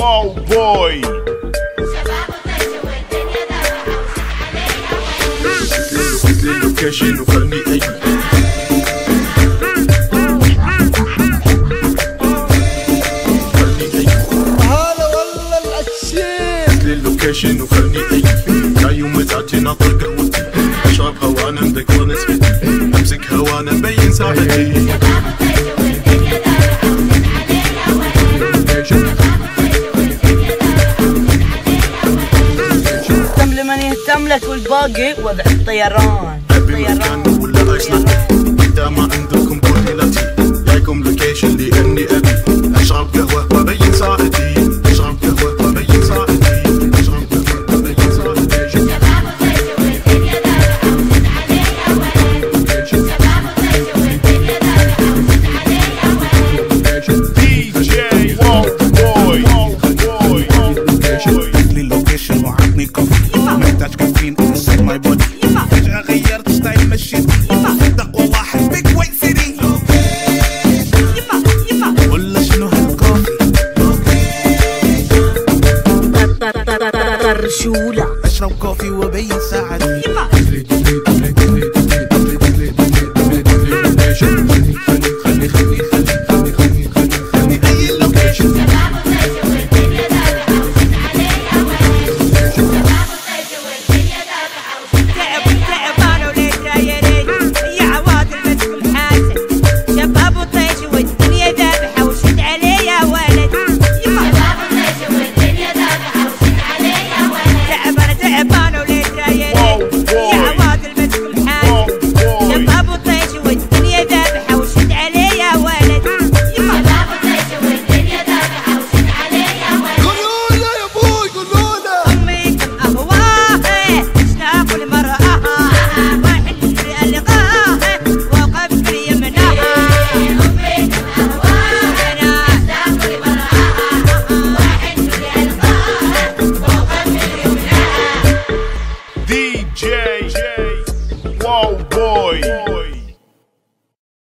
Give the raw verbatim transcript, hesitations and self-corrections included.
واو بوي. شوف لي اللوكيشن وخلني اجي. هلا والله العشيق. شوف لي اللوكيشن وخلني اجي. جاي ومزاجي ناطر قهوتي. اشرب هوانا مذكر نسبتي. امسك هوانا مبين ساعتي. تملك والباقي وضع الطيران. ابي مكان ولا ايسلندي. اذا ما عندكم كورديناتي جايكم لوكيشن لاني ابي اشرب قهوه وابين ساعتي. اشرب قهوه وابين ساعتي. اشرب قهوه وابين ساعتي. دي جي واو بوي. لي اللوكيشن وعطني كوفي. محتاج كافيين انسد ماي بودي. فجأة غيرت ستايل مشيت. تقوى واحد بيج واي سيتي. ولا شنو هالكوفي؟ طرشولة. اشرب كوفي وابين